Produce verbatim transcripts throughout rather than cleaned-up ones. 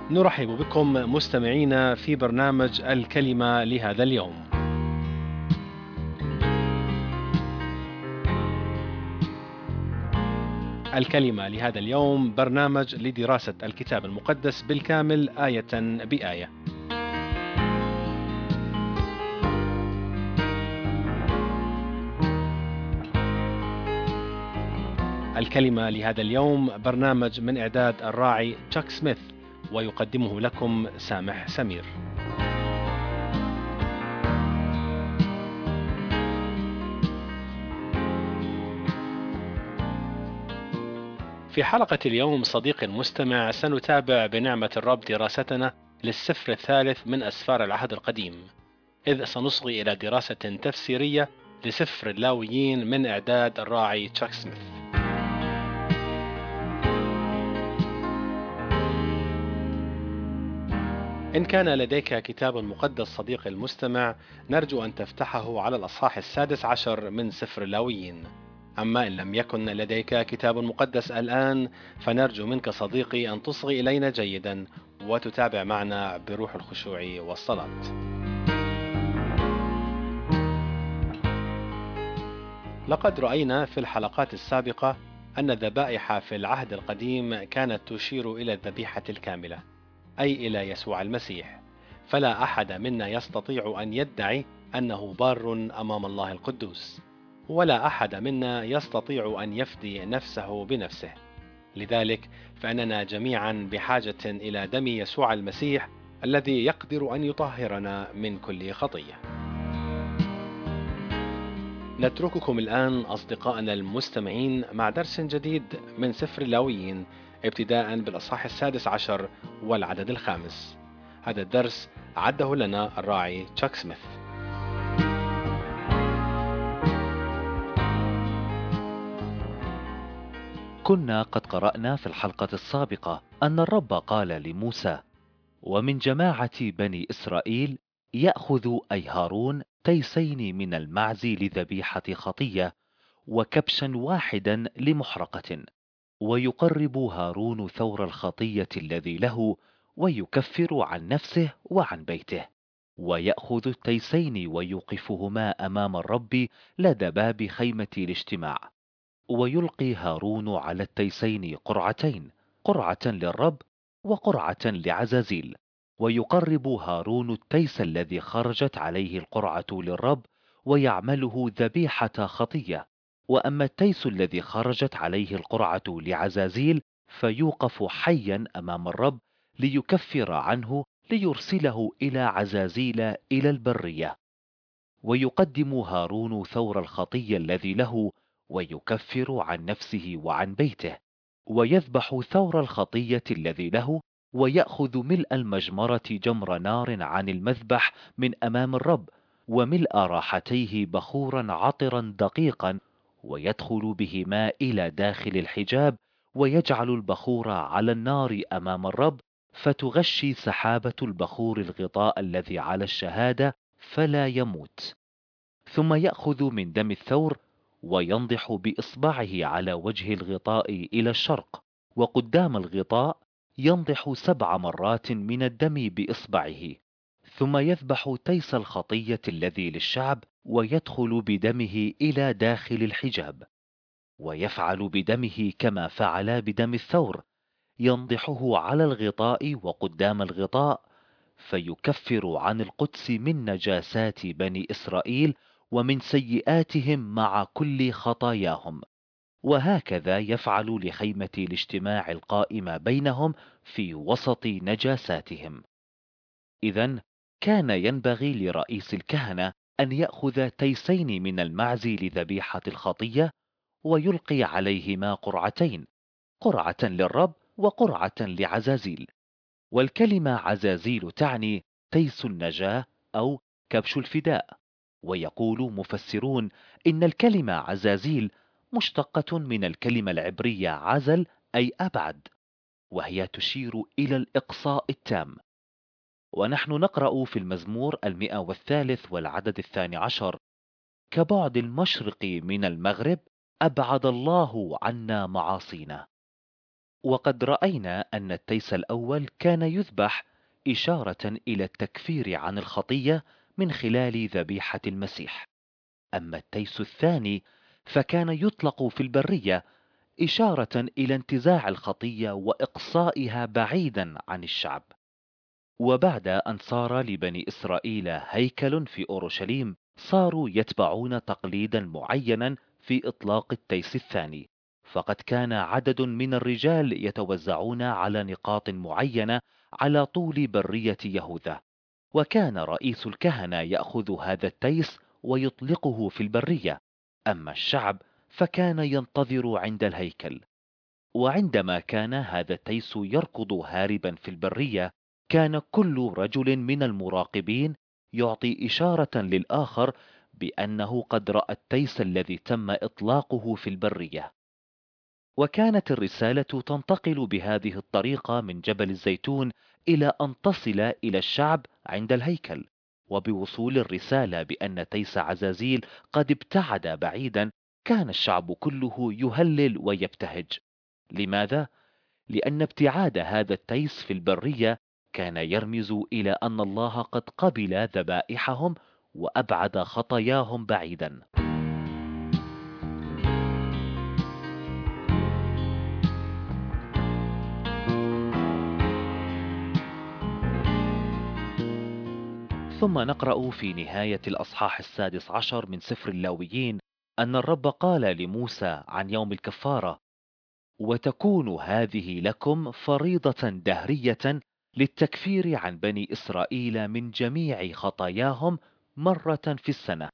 نرحب بكم مستمعينا في برنامج الكلمة لهذا اليوم. الكلمة لهذا اليوم برنامج لدراسة الكتاب المقدس بالكامل آية بآية. الكلمة لهذا اليوم برنامج من إعداد الراعي تشاك سميث، ويقدمه لكم سامح سمير. في حلقة اليوم صديقي المستمع سنتابع بنعمة الرب دراستنا للسفر الثالث من أسفار العهد القديم، إذ سنصغي إلى دراسة تفسيرية لسفر اللاويين من إعداد الراعي تشاك سميث. إن كان لديك كتاب مقدس صديقي المستمع، نرجو أن تفتحه على الأصحاح السادس عشر من سفر اللاويين. أما إن لم يكن لديك كتاب مقدس الآن، فنرجو منك صديقي أن تصغي إلينا جيدا وتتابع معنا بروح الخشوع والصلاة. لقد رأينا في الحلقات السابقة أن الذبائح في العهد القديم كانت تشير إلى الذبيحة الكاملة، أي إلى يسوع المسيح، فلا أحد منا يستطيع أن يدعي أنه بار أمام الله القدوس، ولا أحد منا يستطيع أن يفدي نفسه بنفسه. لذلك فإننا جميعا بحاجة إلى دم يسوع المسيح الذي يقدر أن يطهرنا من كل خطية. نترككم الآن أصدقائنا المستمعين مع درس جديد من سفر اللاويين، ابتداء بالأصحاح السادس عشر والعدد الخامس. هذا الدرس أعده لنا الراعي تشاك سميث. كنا قد قرأنا في الحلقة السابقة أن الرب قال لموسى: ومن جماعة بني إسرائيل يأخذ أي هارون تيسين من المعز لذبيحة خطية، وكبشا واحدا لمحرقة، ويقرب هارون ثور الخطية الذي له، ويكفر عن نفسه وعن بيته، ويأخذ التيسين ويوقفهما أمام الرب لدى باب خيمة الاجتماع، ويلقي هارون على التيسين قرعتين، قرعة للرب وقرعة لعزازيل، ويقرب هارون التيس الذي خرجت عليه القرعة للرب ويعمله ذبيحة خطية، وأما التيس الذي خرجت عليه القرعة لعزازيل فيوقف حيا أمام الرب ليكفر عنه، ليرسله إلى عزازيل إلى البرية. ويقدم هارون ثور الخطية الذي له، ويكفر عن نفسه وعن بيته، ويذبح ثور الخطية الذي له، ويأخذ ملء المجمرة جمر نار عن المذبح من أمام الرب، وملء راحتيه بخورا عطرا دقيقا، ويدخل بهما إلى داخل الحجاب، ويجعل البخور على النار أمام الرب، فتغشي سحابة البخور الغطاء الذي على الشهادة فلا يموت. ثم يأخذ من دم الثور وينضح بإصبعه على وجه الغطاء إلى الشرق، وقدام الغطاء ينضح سبع مرات من الدم بإصبعه، ثم يذبح تيس الخطية الذي للشعب، ويدخل بدمه إلى داخل الحجاب، ويفعل بدمه كما فعل بدم الثور، ينضحه على الغطاء وقدام الغطاء، فيكفر عن القدس من نجاسات بني إسرائيل ومن سيئاتهم مع كل خطاياهم. وهكذا يفعل لخيمة الاجتماع القائمة بينهم في وسط نجاساتهم. إذن كان ينبغي لرئيس الكهنة أن يأخذ تيسين من المعز لذبيحة الخطية، ويلقي عليهما قرعتين، قرعة للرب وقرعة لعزازيل. والكلمة عزازيل تعني تيس النجاة أو كبش الفداء. ويقول مفسرون إن الكلمة عزازيل مشتقة من الكلمة العبرية عزل، أي أبعد، وهي تشير إلى الإقصاء التام. ونحن نقرأ في المزمور المئة والثالث والعدد الثاني عشر: كبعد المشرق من المغرب أبعد الله عنا معاصينا. وقد رأينا أن التيس الأول كان يذبح إشارة إلى التكفير عن الخطية من خلال ذبيحة المسيح. أما التيس الثاني فكان يطلق في البرية إشارة إلى انتزاع الخطية وإقصائها بعيدا عن الشعب. وبعد أن صار لبني إسرائيل هيكل في أورشليم، صاروا يتبعون تقليدا معينا في إطلاق التيس الثاني، فقد كان عدد من الرجال يتوزعون على نقاط معينة على طول برية يهوذا، وكان رئيس الكهنة يأخذ هذا التيس ويطلقه في البرية، أما الشعب فكان ينتظر عند الهيكل. وعندما كان هذا التيس يركض هاربا في البرية، كان كل رجل من المراقبين يعطي إشارة للآخر بأنه قد رأى التيس الذي تم إطلاقه في البرية. وكانت الرسالة تنتقل بهذه الطريقة من جبل الزيتون إلى أن تصل إلى الشعب عند الهيكل. وبوصول الرسالة بأن تيس عزازيل قد ابتعد بعيدا، كان الشعب كله يهلل ويبتهج. لماذا؟ لأن ابتعاد هذا التيس في البرية كان يرمز إلى أن الله قد قبل ذبائحهم وأبعد خطاياهم بعيدا. ثم نقرأ في نهاية الأصحاح السادس عشر من سفر اللاويين أن الرب قال لموسى عن يوم الكفارة: وتكون هذه لكم فريضة دهرية للتكفير عن بني إسرائيل من جميع خطاياهم مرة في السنة.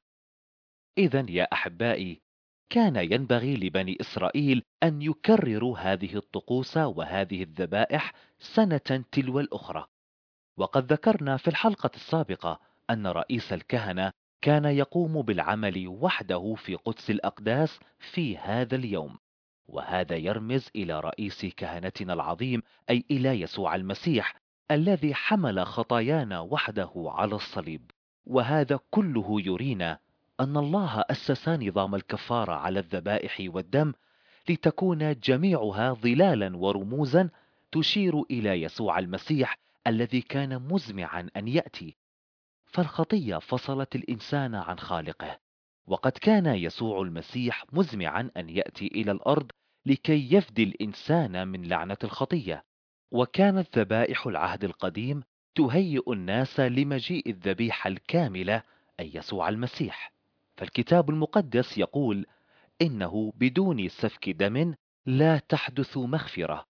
إذن يا أحبائي، كان ينبغي لبني إسرائيل أن يكرروا هذه الطقوس وهذه الذبائح سنة تلو الأخرى. وقد ذكرنا في الحلقة السابقة أن رئيس الكهنة كان يقوم بالعمل وحده في قدس الأقداس في هذا اليوم، وهذا يرمز إلى رئيس كهنتنا العظيم، أي إلى يسوع المسيح الذي حمل خطايانا وحده على الصليب. وهذا كله يرينا أن الله أسس نظام الكفارة على الذبائح والدم لتكون جميعها ظلالا ورموزا تشير إلى يسوع المسيح الذي كان مزمعا أن يأتي. فالخطية فصلت الإنسان عن خالقه، وقد كان يسوع المسيح مزمعا أن يأتي إلى الأرض لكي يفدي الإنسان من لعنة الخطية. وكانت ذبائح العهد القديم تهيئ الناس لمجيء الذبيحة الكاملة، أي يسوع المسيح. فالكتاب المقدس يقول إنه بدون سفك دم لا تحدث مغفرة،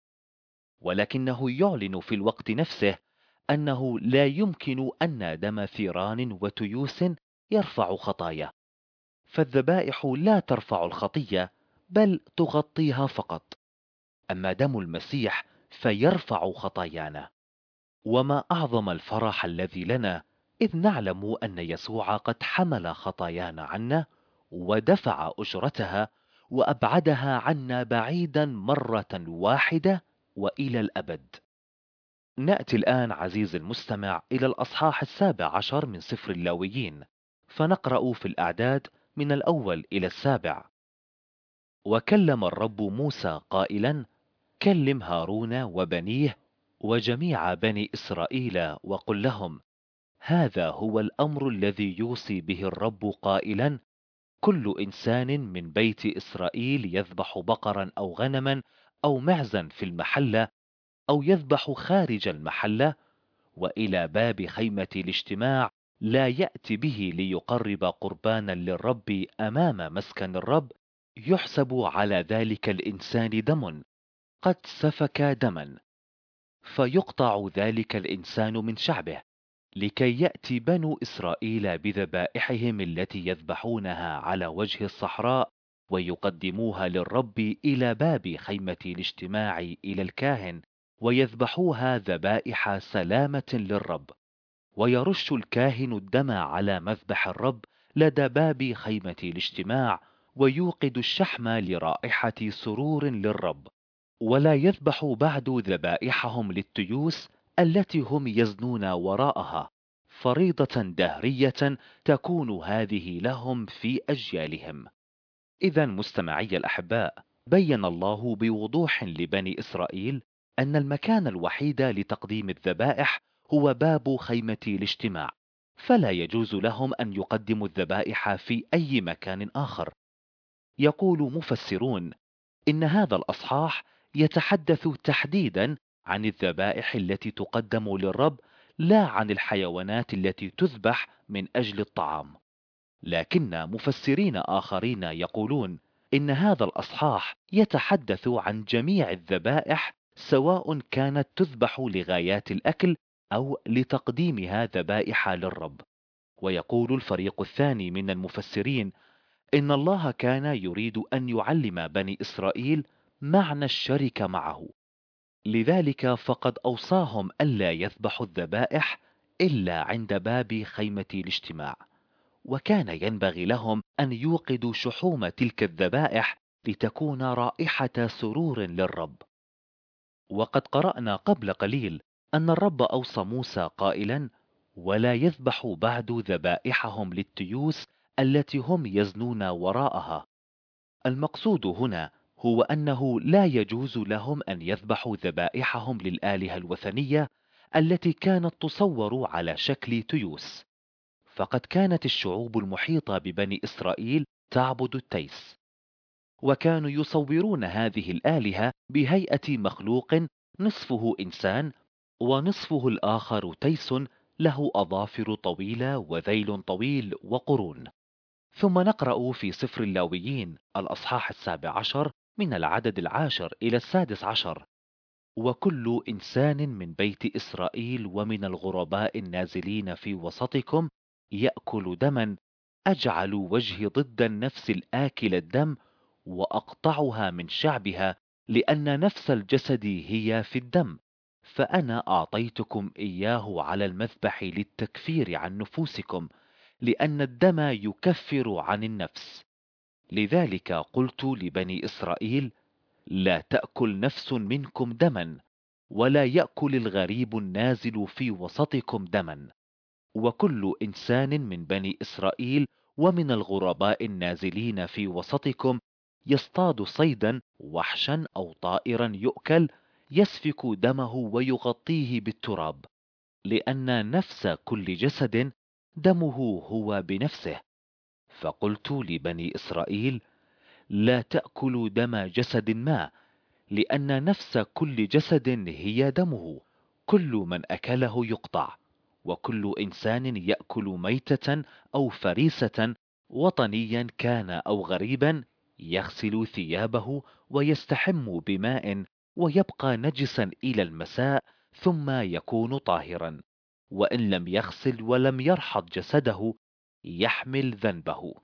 ولكنه يعلن في الوقت نفسه أنه لا يمكن أن دم ثيران وتيوس يرفع خطايا. فالذبائح لا ترفع الخطية بل تغطيها فقط، أما دم المسيح فيرفع خطايانا. وما أعظم الفرح الذي لنا إذ نعلم أن يسوع قد حمل خطايانا عنا ودفع أجرتها وأبعدها عنا بعيدا مرة واحدة وإلى الأبد. نأتي الآن عزيز المستمع إلى الأصحاح السابع عشر من سفر اللاويين، فنقرأ في الأعداد من الأول إلى السابع. وكلم الرب موسى قائلا: كلم هارون وبنيه وجميع بني إسرائيل وقل لهم: هذا هو الأمر الذي يوصي به الرب قائلا: كل إنسان من بيت إسرائيل يذبح بقرا أو غنما أو معزا في المحلة أو يذبح خارج المحلة وإلى باب خيمة الاجتماع لا يأتي به ليقرب قربانا للرب أمام مسكن الرب، يحسب على ذلك الإنسان دم، قد سفك دما، فيقطع ذلك الإنسان من شعبه، لكي يأتي بنو إسرائيل بذبائحهم التي يذبحونها على وجه الصحراء ويقدموها للرب إلى باب خيمة الاجتماع إلى الكاهن، ويذبحوها ذبائح سلامة للرب. ويرش الكاهن الدم على مذبح الرب لدى باب خيمة الاجتماع، ويوقد الشحم لرائحة سرور للرب. ولا يذبح بعد ذبائحهم للتيوس التي هم يزنون وراءها، فريضة دهرية تكون هذه لهم في أجيالهم. إذا مستمعي الأحباء، بين الله بوضوح لبني إسرائيل أن المكان الوحيد لتقديم الذبائح هو باب خيمة الاجتماع، فلا يجوز لهم أن يقدموا الذبائح في أي مكان آخر. يقول مفسرون إن هذا الأصحاح يتحدث تحديدا عن الذبائح التي تقدم للرب، لا عن الحيوانات التي تذبح من أجل الطعام. لكن مفسرين آخرين يقولون إن هذا الأصحاح يتحدث عن جميع الذبائح، سواء كانت تذبح لغايات الأكل أو لتقديمها ذبائح للرب. ويقول الفريق الثاني من المفسرين إن الله كان يريد أن يعلم بني إسرائيل معنى الشركة معه، لذلك فقد أوصاهم ألا يذبحوا الذبائح إلا عند باب خيمة الاجتماع، وكان ينبغي لهم أن يوقدوا شحوم تلك الذبائح لتكون رائحة سرور للرب. وقد قرأنا قبل قليل أن الرب أوصى موسى قائلا: ولا يذبح بعد ذبائحهم للتيوس التي هم يزنون وراءها. المقصود هنا هو أنه لا يجوز لهم أن يذبحوا ذبائحهم للآلهة الوثنية التي كانت تصور على شكل تيوس، فقد كانت الشعوب المحيطة ببني إسرائيل تعبد التيس، وكانوا يصورون هذه الآلهة بهيئة مخلوق نصفه إنسان ونصفه الآخر تيس، له أظافر طويلة وذيل طويل وقرون. ثم نقرأ في سفر اللاويين الأصحاح السابع عشر من العدد العاشر إلى السادس عشر: وكل إنسان من بيت إسرائيل ومن الغرباء النازلين في وسطكم يأكل دما، أجعل وجهي ضد النفس الآكل الدم وأقطعها من شعبها، لأن نفس الجسد هي في الدم، فأنا أعطيتكم إياه على المذبح للتكفير عن نفوسكم، لأن الدم يكفر عن النفس. لذلك قلت لبني إسرائيل: لا تأكل نفس منكم دما، ولا يأكل الغريب النازل في وسطكم دما. وكل إنسان من بني إسرائيل ومن الغرباء النازلين في وسطكم يصطاد صيدا وحشا أو طائرا يؤكل، يسفك دمه ويغطيه بالتراب، لأن نفس كل جسد دمه هو بنفسه. فقلت لبني إسرائيل: لا تأكلوا دم جسد ما، لأن نفس كل جسد هي دمه، كل من أكله يقطع. وكل إنسان يأكل ميتة أو فريسة، وطنيا كان أو غريبا، يغسل ثيابه ويستحم بماء، ويبقى نجسا إلى المساء، ثم يكون طاهرا. وإن لم يغسل ولم يرحض جسده يحمل ذنبه.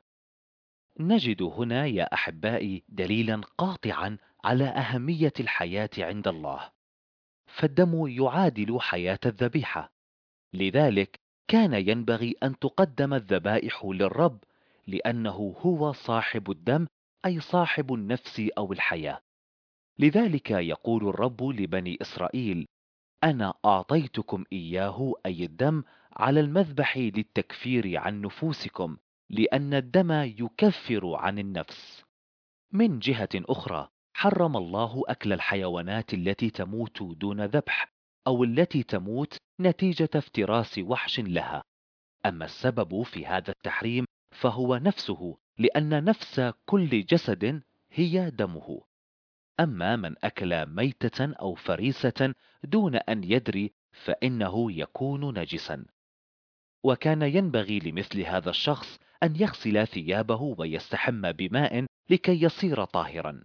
نجد هنا يا أحبائي دليلا قاطعا على أهمية الحياة عند الله، فالدم يعادل حياة الذبيحة، لذلك كان ينبغي أن تقدم الذبائح للرب، لأنه هو صاحب الدم، أي صاحب النفس أو الحياة. لذلك يقول الرب لبني إسرائيل: أنا أعطيتكم إياه، أي الدم، على المذبح للتكفير عن نفوسكم، لأن الدم يكفر عن النفس. من جهة أخرى حرم الله أكل الحيوانات التي تموت دون ذبح، أو التي تموت نتيجة افتراس وحش لها. أما السبب في هذا التحريم فهو نفسه، لأن نفس كل جسد هي دمه. أما من أكل ميتة أو فريسة دون أن يدري فإنه يكون نجسا، وكان ينبغي لمثل هذا الشخص أن يغسل ثيابه ويستحم بماء لكي يصير طاهرا.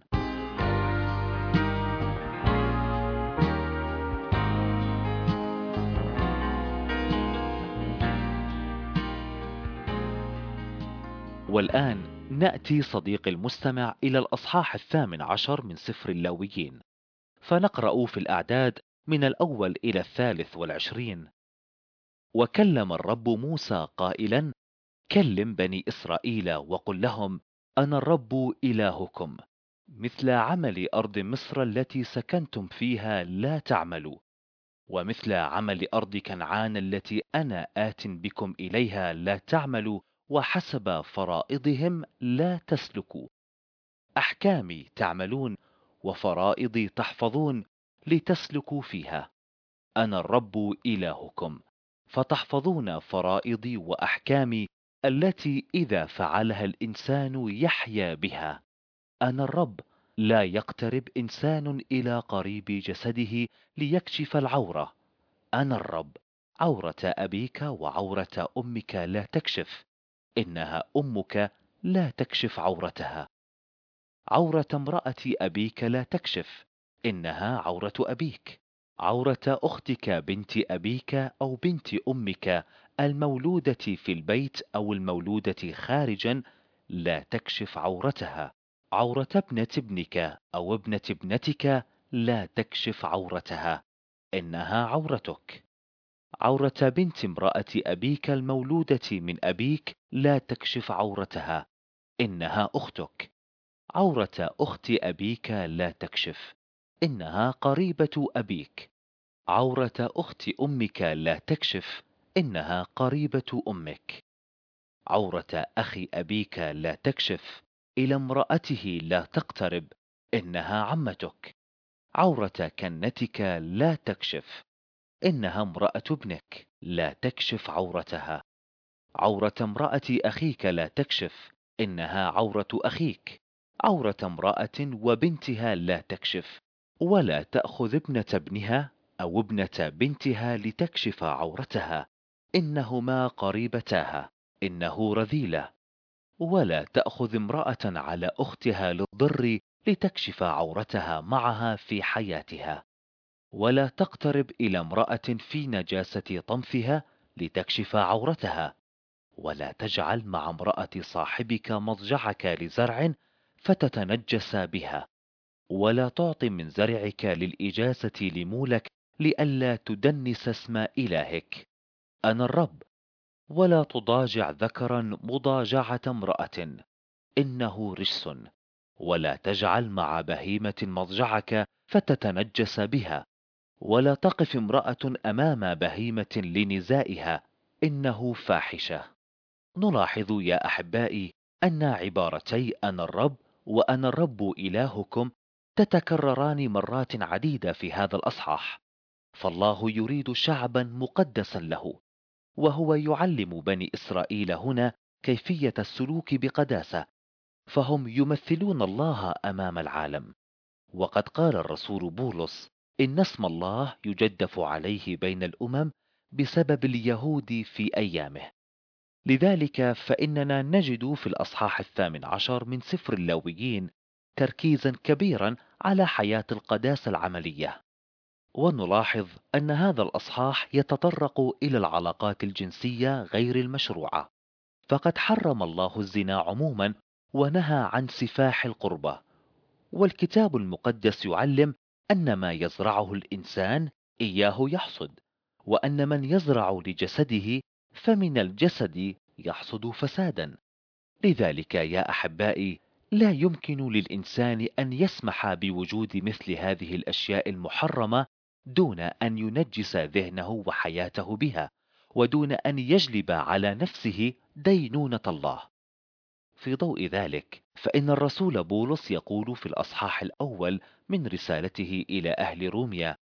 والآن نأتي صديقي المستمع إلى الأصحاح الثامن عشر من سفر اللاويين، فنقرأ في الأعداد من الأول إلى الثالث والعشرين: وكلم الرب موسى قائلا: كلم بني إسرائيل وقل لهم: أنا الرب إلهكم، مثل عمل أرض مصر التي سكنتم فيها لا تعملوا، ومثل عمل أرض كنعان التي أنا آت بكم إليها لا تعملوا، وحسب فرائضهم لا تسلكوا. أحكامي تعملون، وفرائضي تحفظون لتسلكوا فيها. أنا الرب إلهكم، فتحفظون فرائضي وأحكامي التي إذا فعلها الإنسان يحيا بها. أنا الرب. لا يقترب إنسان إلى قريب جسده ليكشف العورة. أنا الرب. عورة أبيك وعورة أمك لا تكشف، إنها أمك لا تكشف عورتها. عورة امرأة أبيك لا تكشف، إنها عورة أبيك. عورة أختك بنت أبيك أو بنت أمك المولودة في البيت أو المولودة خارجا لا تكشف عورتها. عورة ابنة ابنك أو ابنة ابنتك لا تكشف عورتها، إنها عورتك. عورة بنت امرأة أبيك المولودة من أبيك لا تكشف عورتها، إنها أختك. عورة أخت أبيك لا تكشف، إنها قريبة أبيك. عورة أخت أمك لا تكشف، إنها قريبة أمك. عورة أخي أبيك لا تكشف، إلى امرأته لا تقترب، إنها عمتك. عورة كنتك لا تكشف، إنها امرأة ابنك، لا تكشف عورتها. عورة امرأة أخيك لا تكشف، إنها عورة أخيك. عورة امرأة وبنتها لا تكشف، ولا تأخذ ابنة ابنها أو ابنة بنتها لتكشف عورتها، إنهما قريبتاها، إنه رذيلة. ولا تأخذ امرأة على أختها للضر لتكشف عورتها معها في حياتها. ولا تقترب إلى امرأة في نجاسة طمثها لتكشف عورتها. ولا تجعل مع امرأة صاحبك مضجعك لزرع فتتنجس بها. ولا تعط من زرعك للإجازة لمولك لئلا تدنس اسم إلهك. أنا الرب. ولا تضاجع ذكرا مضاجعة امرأة، إنه رجس. ولا تجعل مع بهيمة مضجعك فتتنجس بها. ولا تقف امرأة أمام بهيمة لنزائها، إنه فاحشة. نلاحظ يا أحبائي أن عبارتي أنا الرب وأنا الرب إلهكم تتكرران مرات عديدة في هذا الأصحاح. فالله يريد شعبا مقدسا له، وهو يعلم بني إسرائيل هنا كيفية السلوك بقداسة، فهم يمثلون الله أمام العالم. وقد قال الرسول بولس إن اسم الله يجدف عليه بين الأمم بسبب اليهود في أيامه. لذلك فإننا نجد في الأصحاح الثامن عشر من سفر اللاويين تركيزا كبيرا على حياة القداسة العملية. ونلاحظ أن هذا الأصحاح يتطرق إلى العلاقات الجنسية غير المشروعة، فقد حرم الله الزنا عموما ونهى عن سفاح القربة. والكتاب المقدس يعلم أن ما يزرعه الإنسان إياه يحصد، وأن من يزرع لجسده فمن الجسد يحصد فسادا. لذلك يا أحبائي لا يمكن للإنسان أن يسمح بوجود مثل هذه الأشياء المحرمة دون أن ينجس ذهنه وحياته بها، ودون أن يجلب على نفسه دينونة الله. في ضوء ذلك فإن الرسول بولس يقول في الأصحاح الأول من رسالته إلى أهل روميا: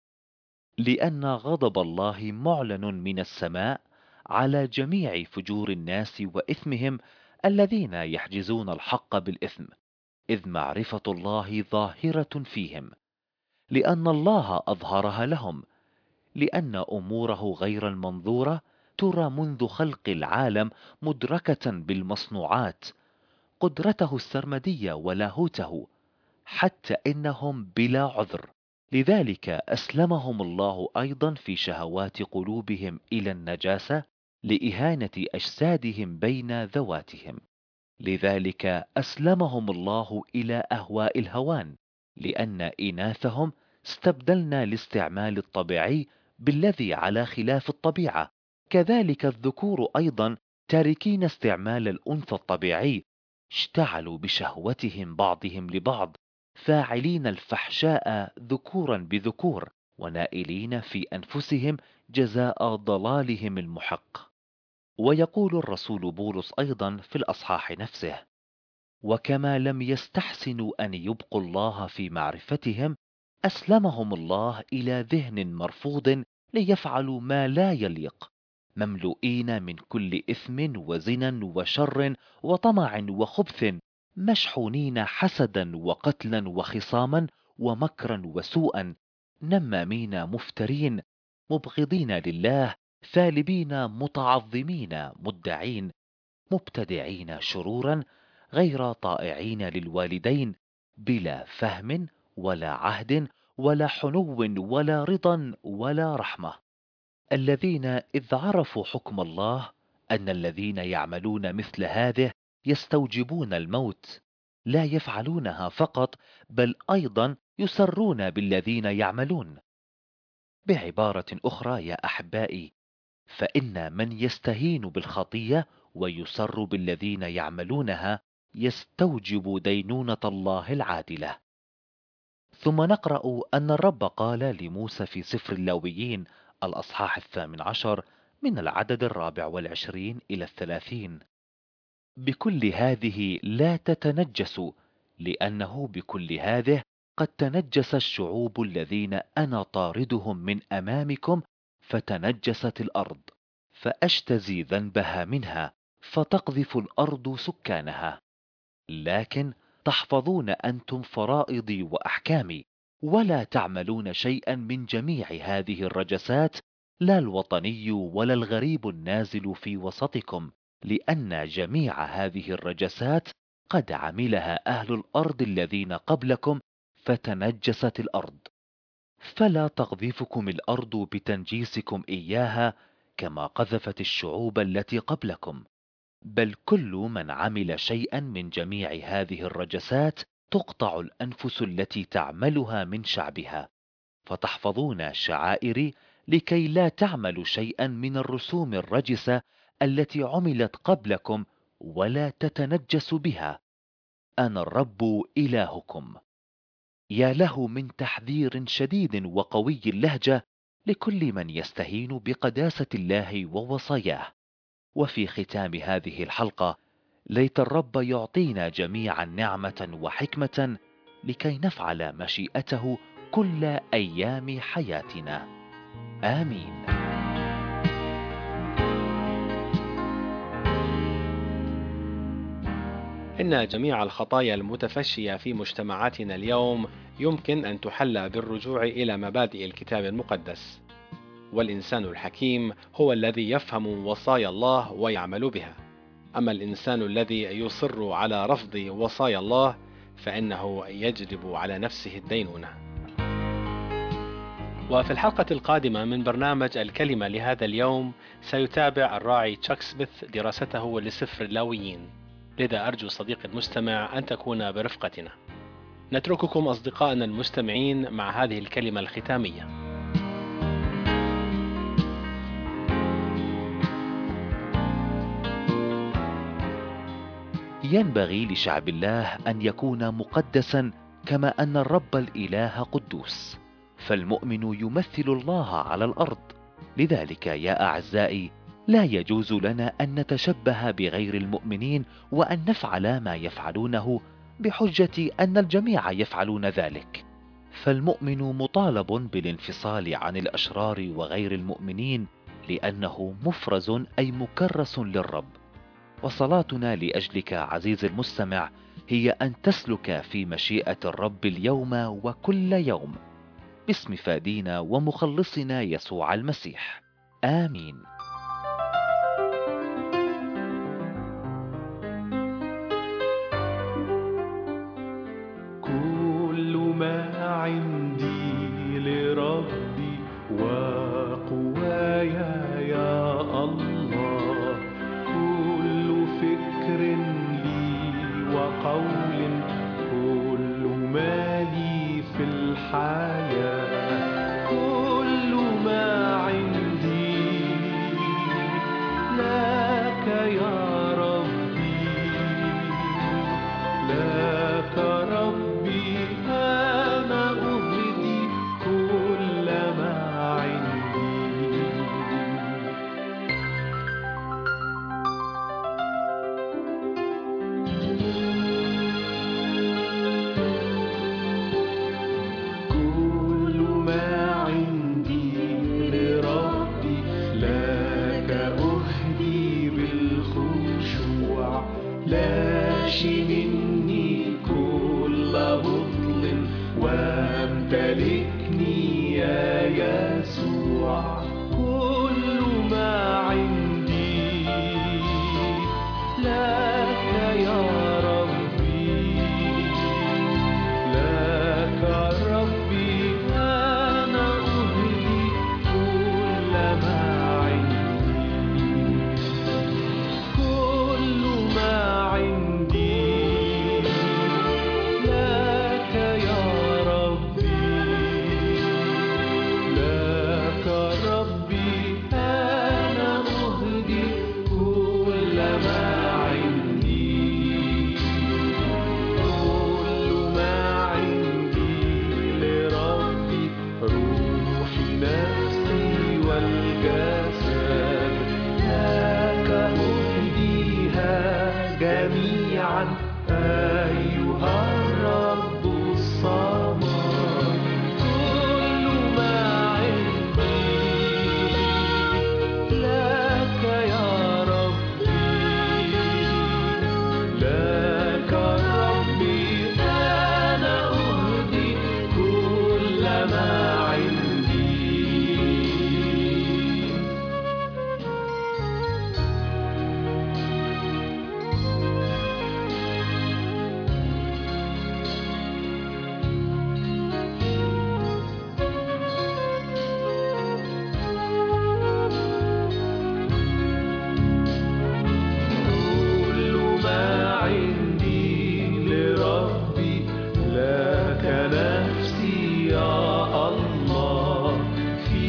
لأن غضب الله معلن من السماء على جميع فجور الناس وإثمهم الذين يحجزون الحق بالإثم، إذ معرفة الله ظاهرة فيهم، لأن الله أظهرها لهم، لأن أموره غير المنظورة ترى منذ خلق العالم مدركة بالمصنوعات، قدرته السرمدية ولاهوته، حتى إنهم بلا عذر. لذلك أسلمهم الله أيضا في شهوات قلوبهم إلى النجاسة لإهانة أجسادهم بين ذواتهم. لذلك أسلمهم الله إلى أهواء الهوان، لأن إناثهم استبدلنا الاستعمال الطبيعي بالذي على خلاف الطبيعة. كذلك الذكور أيضا تاركين استعمال الأنثى الطبيعي اشتعلوا بشهوتهم بعضهم لبعض، فاعلين الفحشاء ذكورا بذكور، ونائلين في أنفسهم جزاء ضلالهم المحق. ويقول الرسول بولس أيضا في الأصحاح نفسه: وكما لم يستحسنوا أن يبقوا الله في معرفتهم، أسلمهم الله إلى ذهن مرفوض ليفعلوا ما لا يليق، مملوئين من كل إثم وزنا وشر وطمع وخبث، مشحونين حسدا وقتلا وخصاما ومكرا وسوءا، نمامين مفترين، مبغضين لله، ثالبين متعظمين مدعين، مبتدعين شرورا، غير طائعين للوالدين، بلا فهم ولا عهد ولا حنو ولا رضا ولا رحمة، الذين إذ عرفوا حكم الله أن الذين يعملون مثل هذه يستوجبون الموت، لا يفعلونها فقط بل أيضا يسرون بالذين يعملون. بعبارة أخرى يا أحبائي، فإن من يستهين بالخطية ويسر بالذين يعملونها يستوجب دينونة الله العادلة. ثم نقرأ أن الرب قال لموسى في سفر اللاويين الأصحاح الثامن عشر من العدد الرابع والعشرين إلى الثلاثين: بكل هذه لا تتنجسوا، لأنه بكل هذه قد تنجس الشعوب الذين أنا طاردهم من أمامكم، فتنجست الأرض، فأجتزي ذنبها منها، فتقذف الأرض سكانها. لكن تحفظون أنتم فرائضي وأحكامي، ولا تعملون شيئا من جميع هذه الرجسات، لا الوطني ولا الغريب النازل في وسطكم، لأن جميع هذه الرجسات قد عملها أهل الأرض الذين قبلكم، فتنجست الأرض. فلا تقذفكم الأرض بتنجيسكم إياها كما قذفت الشعوب التي قبلكم، بل كل من عمل شيئا من جميع هذه الرجسات تقطع الأنفس التي تعملها من شعبها، فتحفظون شعائري لكي لا تعملوا شيئا من الرسوم الرجسة التي عملت قبلكم ولا تتنجسوا بها. أنا الرب إلهكم. يا له من تحذير شديد وقوي اللهجة لكل من يستهين بقداسة الله ووصاياه. وفي ختام هذه الحلقة، ليت الرب يعطينا جميعا نعمة وحكمة لكي نفعل مشيئته كل أيام حياتنا. آمين. إن جميع الخطايا المتفشية في مجتمعاتنا اليوم يمكن أن تحل بالرجوع إلى مبادئ الكتاب المقدس، والإنسان الحكيم هو الذي يفهم وصايا الله ويعمل بها، أما الإنسان الذي يصر على رفض وصايا الله فإنه يجلب على نفسه الدينونة. وفي الحلقة القادمة من برنامج الكلمة لهذا اليوم سيتابع الراعي تشاك سميث دراسته لسفر اللاويين، لذا أرجو صديقي المستمع أن تكون برفقتنا. نترككم أصدقائنا المستمعين مع هذه الكلمة الختامية. ينبغي لشعب الله أن يكون مقدسا كما أن الرب الإله قدوس، فالمؤمن يمثل الله على الأرض. لذلك يا أعزائي، لا يجوز لنا أن نتشبه بغير المؤمنين وأن نفعل ما يفعلونه بحجة أن الجميع يفعلون ذلك، فالمؤمن مطالب بالانفصال عن الأشرار وغير المؤمنين، لأنه مفرز أي مكرس للرب. وصلاتنا لأجلك عزيزي المستمع هي أن تسلك في مشيئة الرب اليوم وكل يوم، باسم فادينا ومخلصنا يسوع المسيح. آمين. كل ما عندي لربي وقوايا يا الله، كل فكر لي وقول، كل ما لي في الحياة، كل ما عندي لك يا ربي، لك ربي أنا أهدي كل ما عندي. لك يا ربي، لك ربي أنا أهدي كل ما عندي، كل ما عندي لك يا ربي، لك ربي أنا أهدي كل ما عندي، كل ما عندي لربي، روحي نفسي والجسد لك أهديها جميعا أيها الرب الصمد، كل ما عندي لك يا ربي، لك ربي أنا أهدي كل ما عندي. كل ما عندي لربي، لك نفسي يا الله، في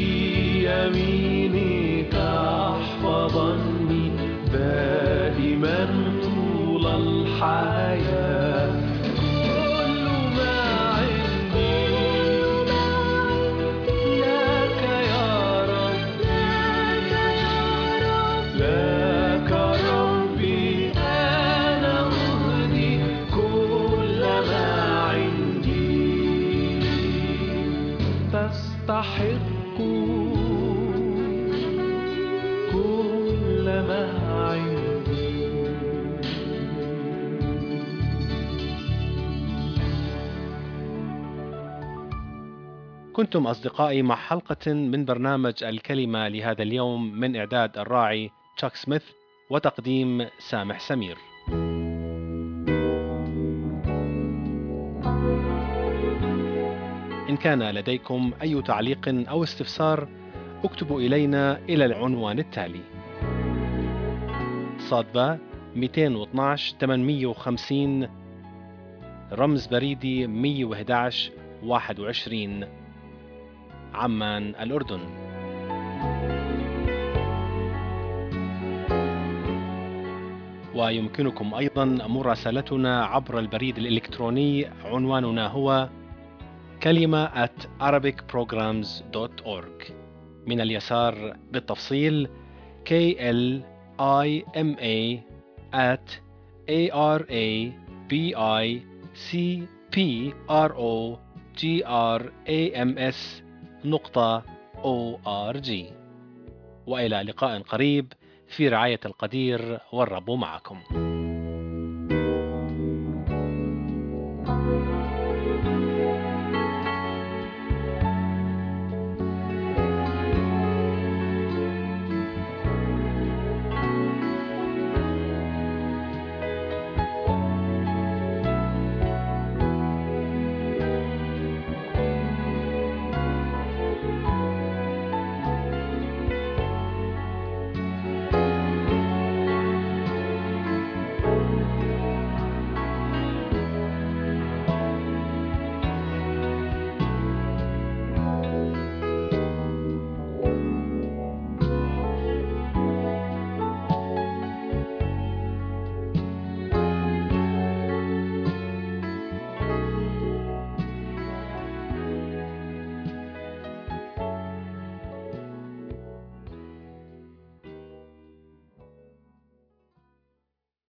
يمينك احفظني دائما طول الحياة، كل ما عندي لك يا ربي، لك ربي أنا أهدي كل ما عندي، تستحق كل ما عندي. كنتم أصدقائي مع حلقة من برنامج الكلمة لهذا اليوم، من إعداد الراعي تشاك سميث وتقديم سامح سمير. إن كان لديكم أي تعليق أو استفسار اكتبوا إلينا إلى العنوان التالي: صادبة مئتين واثناشر ثمانمئة وخمسين، رمز بريدي مئة وأحد عشر واحد وعشرين، عمان الأردن. ويمكنكم أيضا مراسلتنا عبر البريد الإلكتروني، عنواننا هو كلمة at arabic programs dot org. من اليسار بالتفصيل K L I M A at A R A B I C P R O G R A M S نقطة O R G. وإلى لقاء قريب في رعاية القدير، والرب معكم.